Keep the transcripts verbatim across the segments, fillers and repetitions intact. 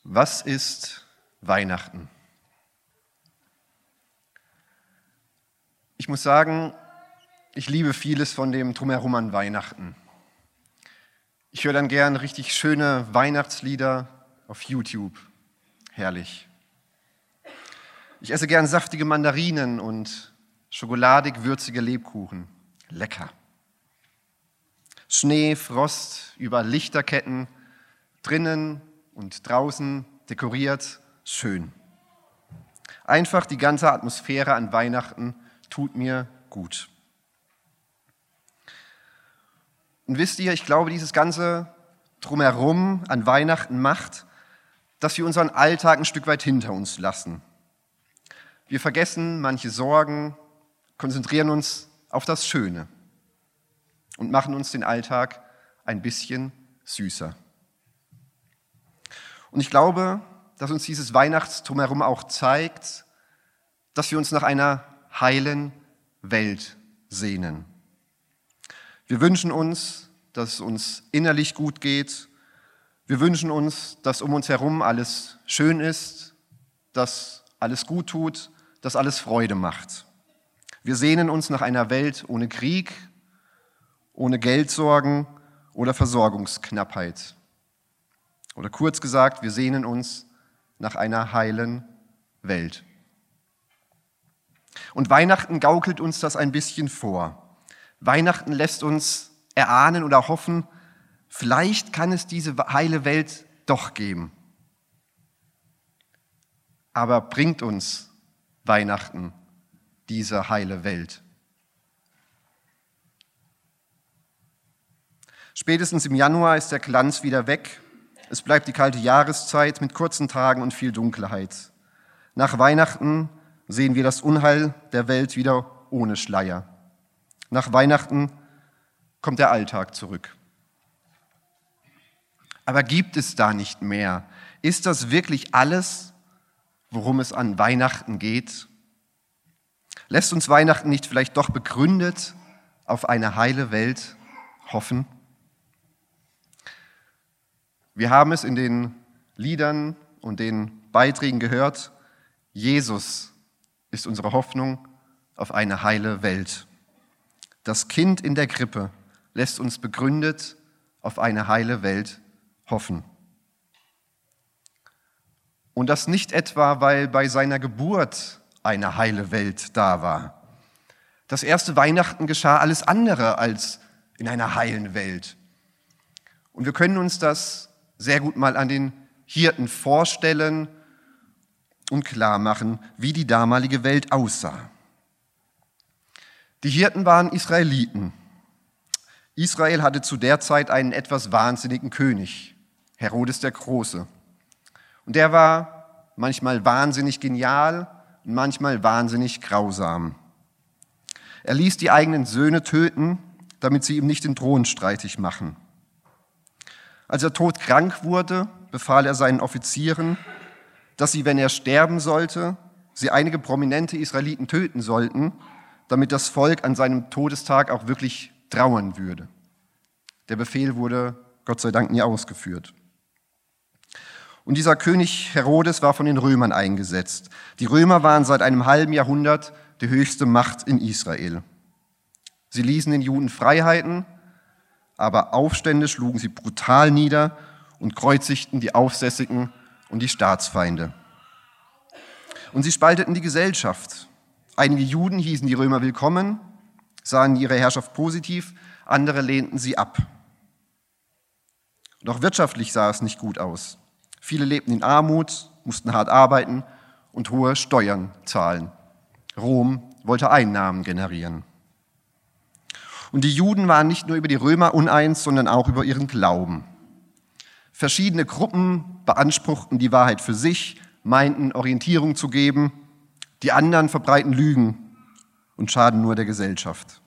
Was ist Weihnachten? Ich muss sagen, ich liebe vieles von dem Drumherum an Weihnachten. Ich höre dann gern richtig schöne Weihnachtslieder auf YouTube. Herrlich. Ich esse gern saftige Mandarinen und schokoladig-würzige Lebkuchen. Lecker. Schnee, Frost, über Lichterketten, drinnen und draußen dekoriert, schön. Einfach die ganze Atmosphäre an Weihnachten tut mir gut. Und wisst ihr, ich glaube, dieses ganze Drumherum an Weihnachten macht, dass wir unseren Alltag ein Stück weit hinter uns lassen. Wir vergessen manche Sorgen, konzentrieren uns auf das Schöne und machen uns den Alltag ein bisschen süßer. Und ich glaube, dass uns dieses Weihnachtsdrumherum auch zeigt, dass wir uns nach einer heilen Welt sehnen. Wir wünschen uns, dass es uns innerlich gut geht. Wir wünschen uns, dass um uns herum alles schön ist, dass alles gut tut, dass alles Freude macht. Wir sehnen uns nach einer Welt ohne Krieg, ohne Geldsorgen oder Versorgungsknappheit. Oder kurz gesagt, wir sehnen uns nach einer heilen Welt. Und Weihnachten gaukelt uns das ein bisschen vor. Weihnachten lässt uns erahnen oder hoffen, vielleicht kann es diese heile Welt doch geben. Aber bringt uns Weihnachten diese heile Welt? Spätestens im Januar ist der Glanz wieder weg. Es bleibt die kalte Jahreszeit mit kurzen Tagen und viel Dunkelheit. Nach Weihnachten sehen wir das Unheil der Welt wieder ohne Schleier. Nach Weihnachten kommt der Alltag zurück. Aber gibt es da nicht mehr? Ist das wirklich alles, worum es an Weihnachten geht? Lässt uns Weihnachten nicht vielleicht doch begründet auf eine heile Welt hoffen? Wir haben es in den Liedern und den Beiträgen gehört, Jesus ist unsere Hoffnung auf eine heile Welt. Das Kind in der Krippe lässt uns begründet auf eine heile Welt hoffen. Und das nicht etwa, weil bei seiner Geburt eine heile Welt da war. Das erste Weihnachten geschah alles andere als in einer heilen Welt. Und wir können uns das sehr gut mal an den Hirten vorstellen und klar machen, wie die damalige Welt aussah. Die Hirten waren Israeliten. Israel hatte zu der Zeit einen etwas wahnsinnigen König, Herodes der Große. Und der war manchmal wahnsinnig genial und manchmal wahnsinnig grausam. Er ließ die eigenen Söhne töten, damit sie ihm nicht den Thron streitig machen. Als er todkrank wurde, befahl er seinen Offizieren, dass sie, wenn er sterben sollte, sie einige prominente Israeliten töten sollten, damit das Volk an seinem Todestag auch wirklich trauern würde. Der Befehl wurde Gott sei Dank nie ausgeführt. Und dieser König Herodes war von den Römern eingesetzt. Die Römer waren seit einem halben Jahrhundert die höchste Macht in Israel. Sie ließen den Juden Freiheiten, aber Aufstände schlugen sie brutal nieder und kreuzigten die Aufsässigen und die Staatsfeinde. Und sie spalteten die Gesellschaft. Einige Juden hießen die Römer willkommen, sahen ihre Herrschaft positiv, andere lehnten sie ab. Und auch wirtschaftlich sah es nicht gut aus. Viele lebten in Armut, mussten hart arbeiten und hohe Steuern zahlen. Rom wollte Einnahmen generieren. Und die Juden waren nicht nur über die Römer uneins, sondern auch über ihren Glauben. Verschiedene Gruppen beanspruchten die Wahrheit für sich, meinten Orientierung zu geben. Die anderen verbreiten Lügen und schaden nur der Gesellschaft.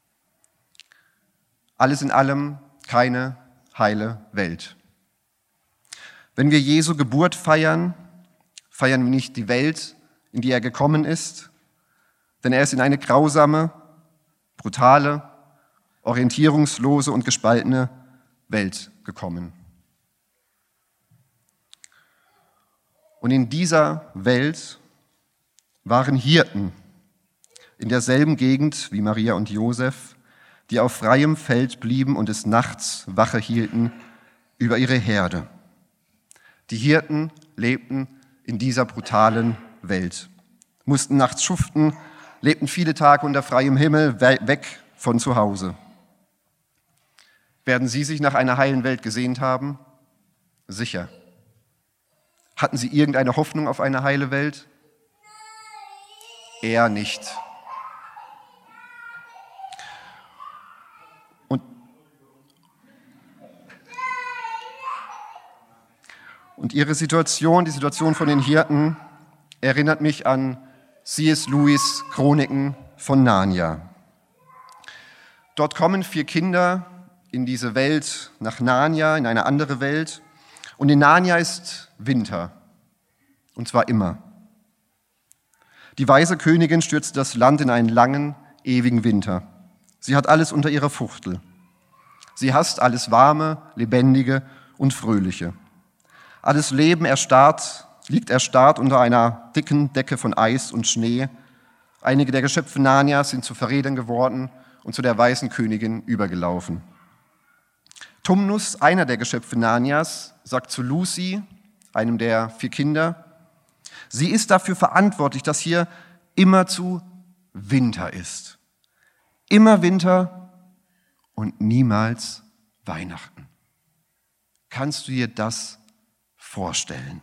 Alles in allem keine heile Welt. Wenn wir Jesu Geburt feiern, feiern wir nicht die Welt, in die er gekommen ist, denn er ist in eine grausame, brutale, orientierungslose und gespaltene Welt gekommen. Und in dieser Welt waren Hirten in derselben Gegend wie Maria und Josef, die auf freiem Feld blieben und des Nachts Wache hielten über ihre Herde. Die Hirten lebten in dieser brutalen Welt, mussten nachts schuften, lebten viele Tage unter freiem Himmel, weg von zu Hause. Werden Sie sich nach einer heilen Welt gesehnt haben? Sicher. Hatten Sie irgendeine Hoffnung auf eine heile Welt? Eher nicht. Und, und Ihre Situation, die Situation von den Hirten, erinnert mich an C S Lewis' Chroniken von Narnia. Dort kommen vier Kinder in diese Welt nach Narnia, in eine andere Welt. Und in Narnia ist Winter, und zwar immer. Die weise Königin stürzt das Land in einen langen, ewigen Winter. Sie hat alles unter ihrer Fuchtel. Sie hasst alles Warme, Lebendige und Fröhliche. Alles Leben erstarrt, liegt erstarrt unter einer dicken Decke von Eis und Schnee. Einige der Geschöpfe Narnias sind zu Verrätern geworden und zu der weißen Königin übergelaufen. Tumnus, einer der Geschöpfe Narnias, sagt zu Lucy, einem der vier Kinder, sie ist dafür verantwortlich, dass hier immerzu Winter ist. Immer Winter und niemals Weihnachten. Kannst du dir das vorstellen?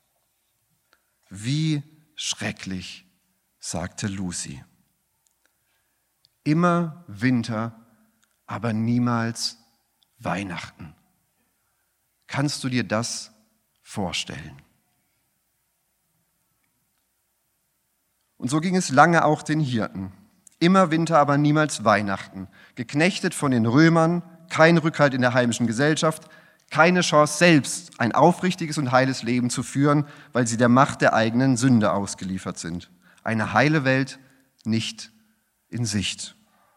Wie schrecklich, sagte Lucy. Immer Winter, aber niemals Weihnachten. Kannst du dir das vorstellen? Und so ging es lange auch den Hirten. Immer Winter, aber niemals Weihnachten. Geknechtet von den Römern, kein Rückhalt in der heimischen Gesellschaft, keine Chance selbst ein aufrichtiges und heiles Leben zu führen, weil sie der Macht der eigenen Sünde ausgeliefert sind. Eine heile Welt nicht in Sicht.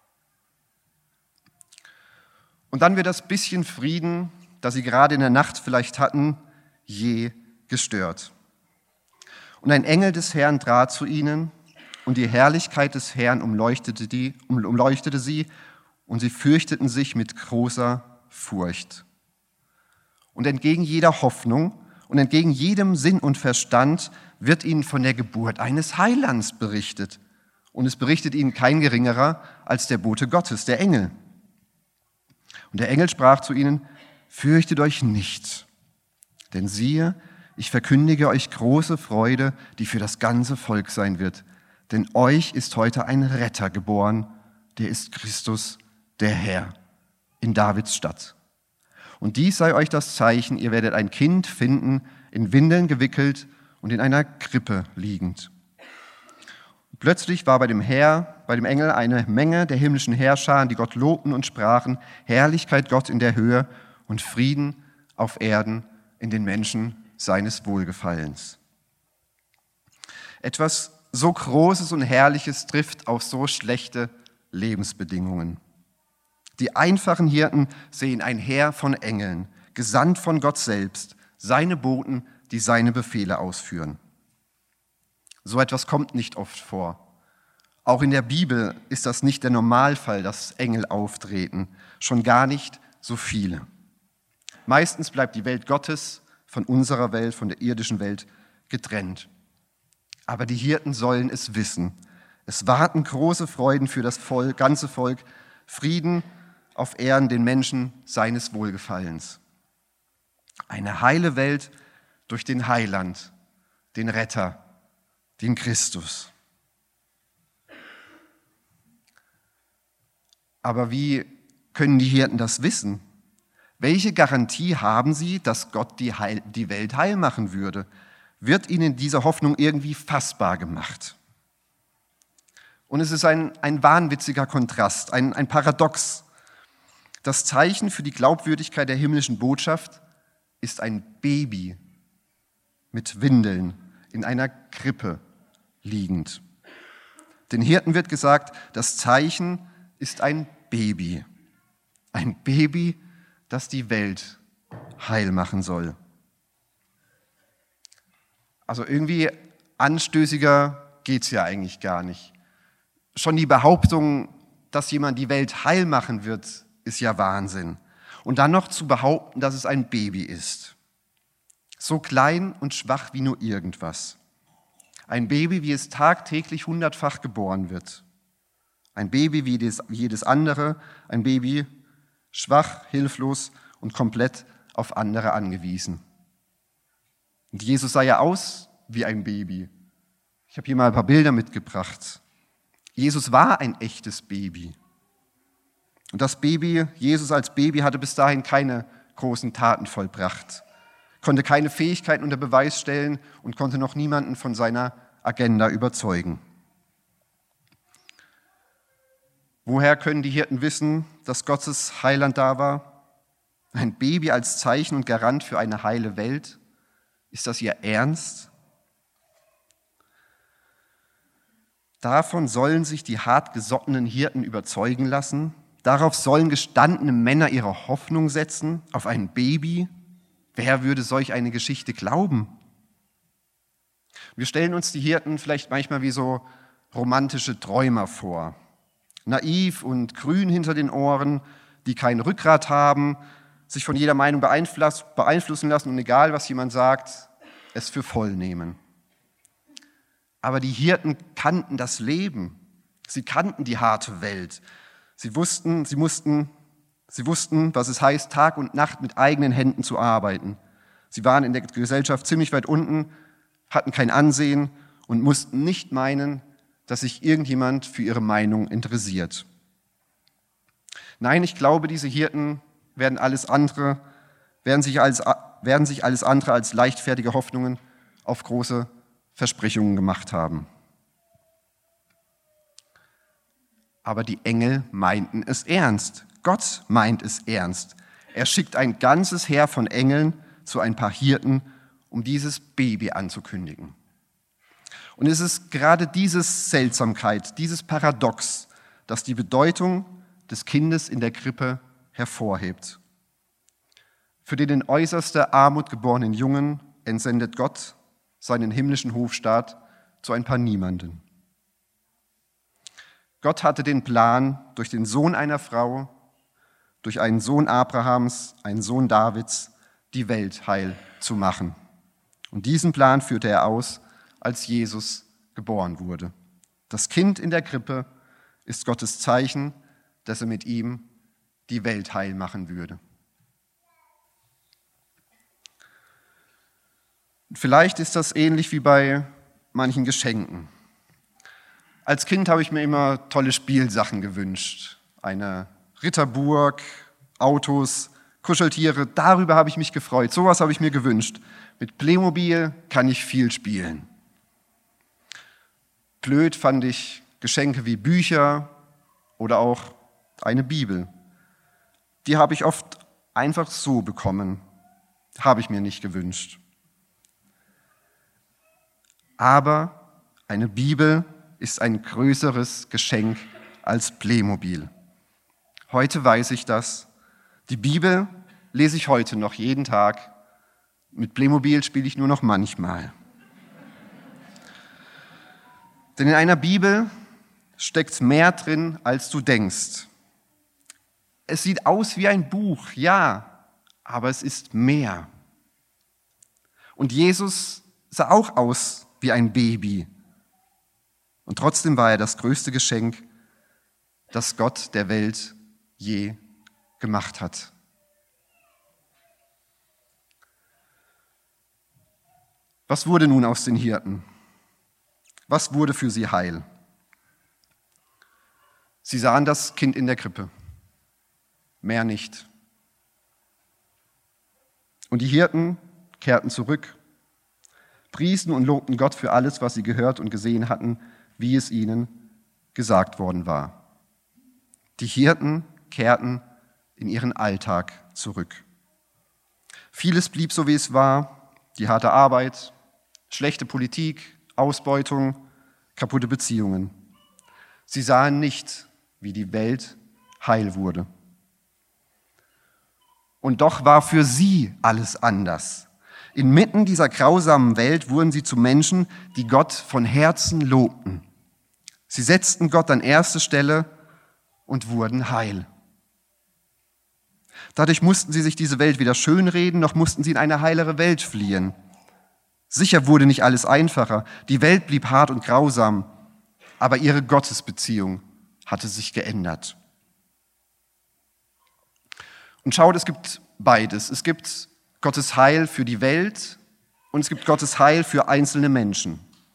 Und dann wird das bisschen Frieden, das sie gerade in der Nacht vielleicht hatten, je gestört. Und ein Engel des Herrn trat zu ihnen, und die Herrlichkeit des Herrn umleuchtete, die, umleuchtete sie, und sie fürchteten sich mit großer Furcht. Und entgegen jeder Hoffnung und entgegen jedem Sinn und Verstand wird ihnen von der Geburt eines Heilands berichtet. Und es berichtet ihnen kein geringerer als der Bote Gottes, der Engel. Und der Engel sprach zu ihnen, fürchtet euch nicht, denn siehe, ich verkündige euch große Freude, die für das ganze Volk sein wird. Denn euch ist heute ein Retter geboren, der ist Christus, der Herr, in Davids Stadt. Und dies sei euch das Zeichen, ihr werdet ein Kind finden, in Windeln gewickelt und in einer Krippe liegend. Und plötzlich war bei dem Herr, bei dem Engel eine Menge der himmlischen Heerscharen, die Gott lobten und sprachen, Herrlichkeit Gott in der Höhe und Frieden auf Erden in den Menschen seines Wohlgefallens. Etwas so Großes und Herrliches trifft auf so schlechte Lebensbedingungen. Die einfachen Hirten sehen ein Heer von Engeln, gesandt von Gott selbst, seine Boten, die seine Befehle ausführen. So etwas kommt nicht oft vor. Auch in der Bibel ist das nicht der Normalfall, dass Engel auftreten, schon gar nicht so viele. Meistens bleibt die Welt Gottes von unserer Welt, von der irdischen Welt getrennt. Aber die Hirten sollen es wissen. Es warten große Freuden für das Volk, ganze Volk, Frieden auf Erden den Menschen seines Wohlgefallens. Eine heile Welt durch den Heiland, den Retter, den Christus. Aber wie können die Hirten das wissen? Welche Garantie haben sie, dass Gott die, Heil, die Welt heil machen würde? Wird ihnen diese Hoffnung irgendwie fassbar gemacht? Und es ist ein, ein wahnwitziger Kontrast, ein, ein Paradox. Das Zeichen für die Glaubwürdigkeit der himmlischen Botschaft ist ein Baby mit Windeln in einer Krippe liegend. Den Hirten wird gesagt, das Zeichen ist ein Baby. Ein Baby, das die Welt heil machen soll. Also irgendwie anstößiger geht's ja eigentlich gar nicht. Schon die Behauptung, dass jemand die Welt heil machen wird, ist ja Wahnsinn. Und dann noch zu behaupten, dass es ein Baby ist. So klein und schwach wie nur irgendwas. Ein Baby, wie es tagtäglich hundertfach geboren wird. Ein Baby wie jedes, wie jedes andere, ein Baby schwach, hilflos und komplett auf andere angewiesen. Und Jesus sah ja aus wie ein Baby. Ich habe hier mal ein paar Bilder mitgebracht. Jesus war ein echtes Baby. Und das Baby, Jesus als Baby, hatte bis dahin keine großen Taten vollbracht, konnte keine Fähigkeiten unter Beweis stellen und konnte noch niemanden von seiner Agenda überzeugen. Woher können die Hirten wissen, dass Gottes Heiland da war? Ein Baby als Zeichen und Garant für eine heile Welt? Ist das ihr Ernst? Davon sollen sich die hartgesottenen Hirten überzeugen lassen. Darauf sollen gestandene Männer ihre Hoffnung setzen, auf ein Baby. Wer würde solch eine Geschichte glauben? Wir stellen uns die Hirten vielleicht manchmal wie so romantische Träumer vor. Naiv und grün hinter den Ohren, die kein Rückgrat haben, sich von jeder Meinung beeinflussen lassen und egal, was jemand sagt, es für voll nehmen. Aber die Hirten kannten das Leben. Sie kannten die harte Welt. Sie wussten, sie mussten, sie wussten, was es heißt, Tag und Nacht mit eigenen Händen zu arbeiten. Sie waren in der Gesellschaft ziemlich weit unten, hatten kein Ansehen und mussten nicht meinen, dass sich irgendjemand für ihre Meinung interessiert. Nein, ich glaube, diese Hirten werden alles andere, werden sich alles, werden sich alles andere als leichtfertige Hoffnungen auf große Versprechungen gemacht haben. Aber die Engel meinten es ernst. Gott meint es ernst. Er schickt ein ganzes Heer von Engeln zu ein paar Hirten, um dieses Baby anzukündigen. Und es ist gerade diese Seltsamkeit, dieses Paradox, das die Bedeutung des Kindes in der Krippe hervorhebt. Für den in äußerster Armut geborenen Jungen entsendet Gott seinen himmlischen Hofstaat zu ein paar Niemanden. Gott hatte den Plan, durch den Sohn einer Frau, durch einen Sohn Abrahams, einen Sohn Davids, die Welt heil zu machen. Und diesen Plan führte er aus, als Jesus geboren wurde. Das Kind in der Krippe ist Gottes Zeichen, dass er mit ihm die Welt heil machen würde. Und vielleicht ist das ähnlich wie bei manchen Geschenken. Als Kind habe ich mir immer tolle Spielsachen gewünscht. Eine Ritterburg, Autos, Kuscheltiere, darüber habe ich mich gefreut. Sowas habe ich mir gewünscht. Mit Playmobil kann ich viel spielen. Blöd fand ich Geschenke wie Bücher oder auch eine Bibel. Die habe ich oft einfach so bekommen. Habe ich mir nicht gewünscht. Aber eine Bibel ist ein größeres Geschenk als Playmobil. Heute weiß ich das. Die Bibel lese ich heute noch jeden Tag. Mit Playmobil spiele ich nur noch manchmal. Denn in einer Bibel steckt mehr drin, als du denkst. Es sieht aus wie ein Buch, ja, aber es ist mehr. Und Jesus sah auch aus wie ein Baby. Und trotzdem war er das größte Geschenk, das Gott der Welt je gemacht hat. Was wurde nun aus den Hirten? Was wurde für sie heil? Sie sahen das Kind in der Krippe, mehr nicht. Und die Hirten kehrten zurück, priesen und lobten Gott für alles, was sie gehört und gesehen hatten, wie es ihnen gesagt worden war. Die Hirten kehrten in ihren Alltag zurück. Vieles blieb so, wie es war, die harte Arbeit, schlechte Politik, Ausbeutung, kaputte Beziehungen. Sie sahen nicht, wie die Welt heil wurde. Und doch war für sie alles anders. Inmitten dieser grausamen Welt wurden sie zu Menschen, die Gott von Herzen lobten. Sie setzten Gott an erste Stelle und wurden heil. Dadurch mussten sie sich diese Welt weder schönreden, noch mussten sie in eine heilere Welt fliehen. Sicher wurde nicht alles einfacher. Die Welt blieb hart und grausam, aber ihre Gottesbeziehung hatte sich geändert. Und schaut, es gibt beides. Es gibt Gottes Heil für die Welt und es gibt Gottes Heil für einzelne Menschen.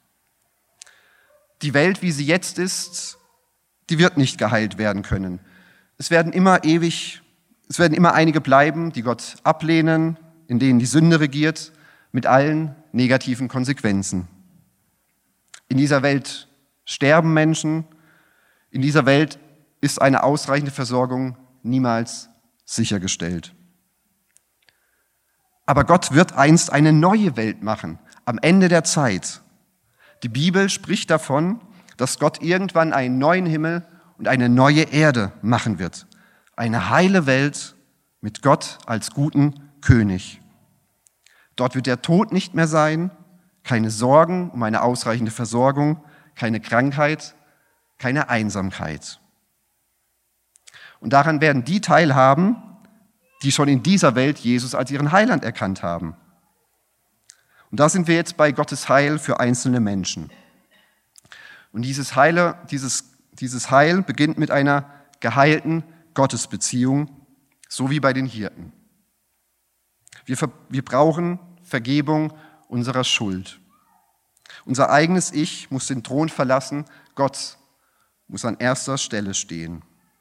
Die Welt, wie sie jetzt ist, die wird nicht geheilt werden können. Es werden immer ewig, es werden immer einige bleiben, die Gott ablehnen, in denen die Sünde regiert, mit allen negativen Konsequenzen. In dieser Welt sterben Menschen, in dieser Welt ist eine ausreichende Versorgung niemals sichergestellt. Aber Gott wird einst eine neue Welt machen, am Ende der Zeit. Die Bibel spricht davon, dass Gott irgendwann einen neuen Himmel und eine neue Erde machen wird. Eine heile Welt mit Gott als guten König. Dort wird der Tod nicht mehr sein, keine Sorgen um eine ausreichende Versorgung, keine Krankheit, keine Einsamkeit. Und daran werden die teilhaben, die schon in dieser Welt Jesus als ihren Heiland erkannt haben. Und da sind wir jetzt bei Gottes Heil für einzelne Menschen. Und dieses, Heile, dieses, dieses Heil beginnt mit einer geheilten Gottesbeziehung, so wie bei den Hirten. Wir, wir brauchen Vergebung unserer Schuld. Unser eigenes Ich muss den Thron verlassen, Gott muss an erster Stelle stehen.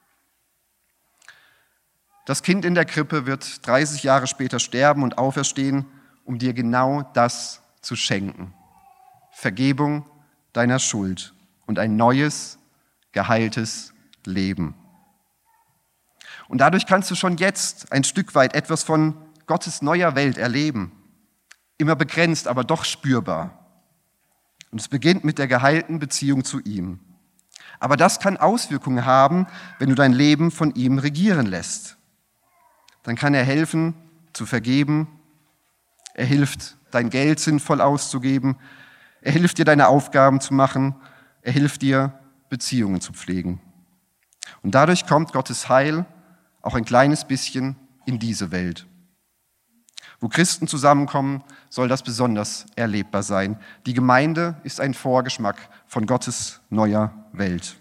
Das Kind in der Krippe wird dreißig Jahre später sterben und auferstehen, um dir genau das zu schenken. Vergebung deiner Schuld und ein neues, geheiltes Leben. Und dadurch kannst du schon jetzt ein Stück weit etwas von Gottes neuer Welt erleben. Immer begrenzt, aber doch spürbar. Und es beginnt mit der geheilten Beziehung zu ihm. Aber das kann Auswirkungen haben, wenn du dein Leben von ihm regieren lässt. Dann kann er helfen, zu vergeben. Er hilft, dein Geld sinnvoll auszugeben. Er hilft dir, deine Aufgaben zu machen. Er hilft dir, Beziehungen zu pflegen. Und dadurch kommt Gottes Heil auch ein kleines bisschen in diese Welt. Wo Christen zusammenkommen, soll das besonders erlebbar sein. Die Gemeinde ist ein Vorgeschmack von Gottes neuer Welt.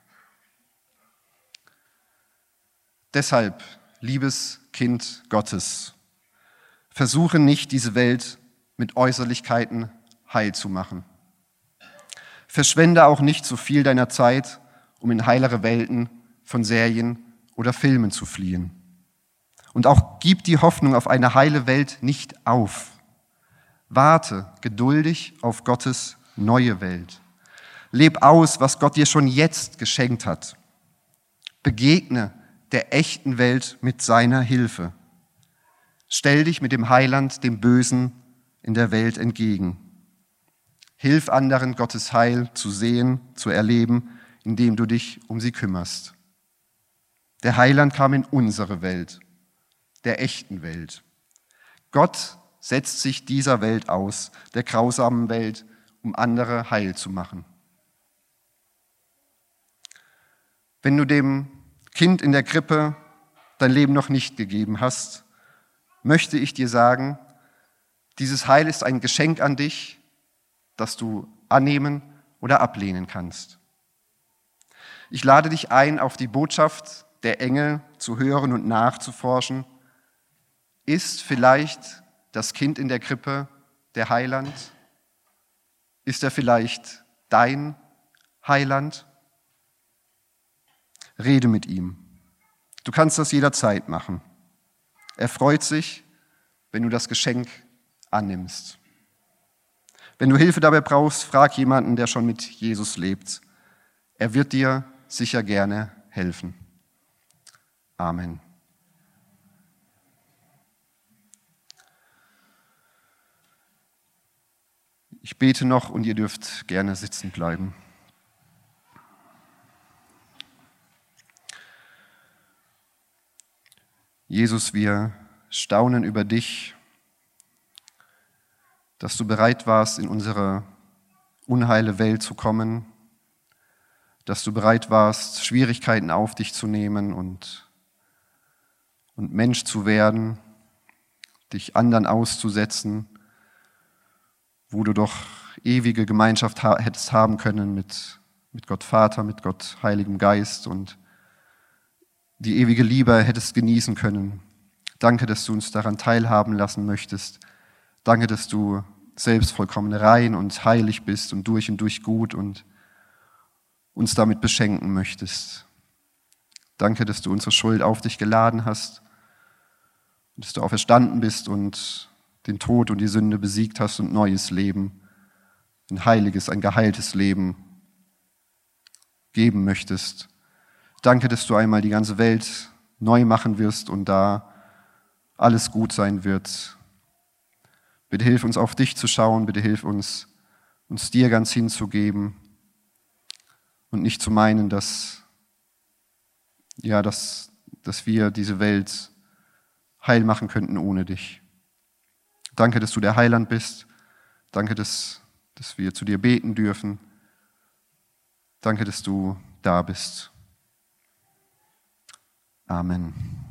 Deshalb, liebes Kind Gottes, versuche nicht, diese Welt mit Äußerlichkeiten heil zu machen. Verschwende auch nicht so viel deiner Zeit, um in heilere Welten von Serien oder Filmen zu fliehen. Und auch gib die Hoffnung auf eine heile Welt nicht auf. Warte geduldig auf Gottes neue Welt. Leb aus, was Gott dir schon jetzt geschenkt hat. Begegne der echten Welt mit seiner Hilfe. Stell dich mit dem Heiland, dem Bösen in der Welt entgegen. Hilf anderen, Gottes Heil zu sehen, zu erleben, indem du dich um sie kümmerst. Der Heiland kam in unsere Welt, der echten Welt. Gott setzt sich dieser Welt aus, der grausamen Welt, um andere heil zu machen. Wenn du dem Kind in der Krippe dein Leben noch nicht gegeben hast, möchte ich dir sagen, dieses Heil ist ein Geschenk an dich, das du annehmen oder ablehnen kannst. Ich lade dich ein, auf die Botschaft der Engel zu hören und nachzuforschen. Ist vielleicht das Kind in der Krippe der Heiland? Ist er vielleicht dein Heiland? Rede mit ihm. Du kannst das jederzeit machen. Er freut sich, wenn du das Geschenk annimmst. Wenn du Hilfe dabei brauchst, frag jemanden, der schon mit Jesus lebt. Er wird dir sicher gerne helfen. Amen. Ich bete noch und ihr dürft gerne sitzen bleiben. Jesus, wir staunen über dich, dass du bereit warst, in unsere unheile Welt zu kommen, dass du bereit warst, Schwierigkeiten auf dich zu nehmen und, und Mensch zu werden, dich anderen auszusetzen, wo du doch ewige Gemeinschaft ha- hättest haben können mit, mit Gott Vater, mit Gott Heiligem Geist und die ewige Liebe hättest genießen können. Danke, dass du uns daran teilhaben lassen möchtest. Danke, dass du selbst vollkommen rein und heilig bist und durch und durch gut und uns damit beschenken möchtest. Danke, dass du unsere Schuld auf dich geladen hast und dass du auferstanden bist und den Tod und die Sünde besiegt hast und neues Leben, ein heiliges, ein geheiltes Leben geben möchtest. Danke, dass du einmal die ganze Welt neu machen wirst und da alles gut sein wird. Bitte hilf uns, auf dich zu schauen, bitte hilf uns, uns dir ganz hinzugeben und nicht zu meinen, dass, ja, dass, dass wir diese Welt heil machen könnten ohne dich. Danke, dass du der Heiland bist. Danke, dass, dass wir zu dir beten dürfen. Danke, dass du da bist. Amen.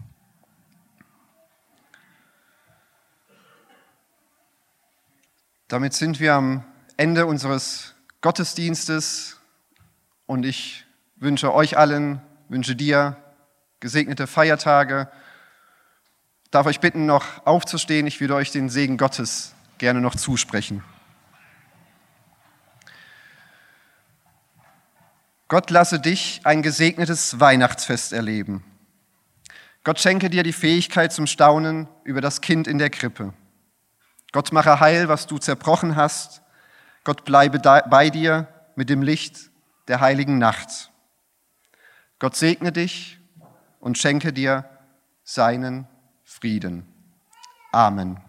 Damit sind wir am Ende unseres Gottesdienstes und ich wünsche euch allen, wünsche dir gesegnete Feiertage. Ich darf euch bitten, noch aufzustehen. Ich würde euch den Segen Gottes gerne noch zusprechen. Gott lasse dich ein gesegnetes Weihnachtsfest erleben. Gott schenke dir die Fähigkeit zum Staunen über das Kind in der Krippe. Gott mache heil, was du zerbrochen hast. Gott bleibe bei dir mit dem Licht der heiligen Nacht. Gott segne dich und schenke dir seinen Frieden. Amen.